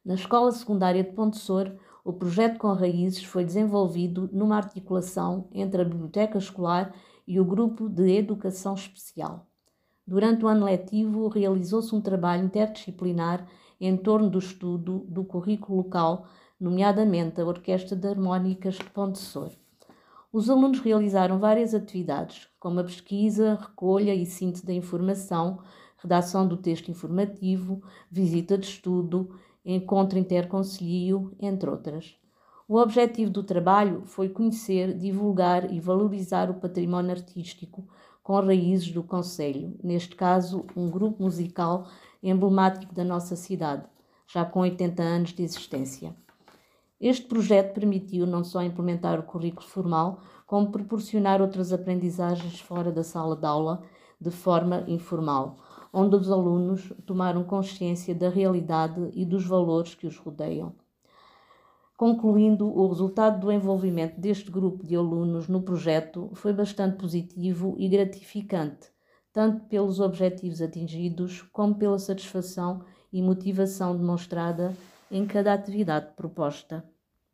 Na Escola Secundária de Pontessor, o projeto Com Raízes foi desenvolvido numa articulação entre a Biblioteca Escolar e o Grupo de Educação Especial. Durante o ano letivo, realizou-se um trabalho interdisciplinar em torno do estudo do currículo local, nomeadamente a Orquestra de Harmónicas de Pontessor. Os alunos realizaram várias atividades, como a pesquisa, recolha e síntese da informação, redação do texto informativo, visita de estudo, encontro interconcelhio, entre outras. O objetivo do trabalho foi conhecer, divulgar e valorizar o património artístico com raízes do concelho, neste caso um grupo musical emblemático da nossa cidade, já com 80 anos de existência. Este projeto permitiu não só implementar o currículo formal, como proporcionar outras aprendizagens fora da sala de aula, de forma informal, onde os alunos tomaram consciência da realidade e dos valores que os rodeiam. Concluindo, o resultado do envolvimento deste grupo de alunos no projeto foi bastante positivo e gratificante, tanto pelos objetivos atingidos, como pela satisfação e motivação demonstrada em cada atividade proposta.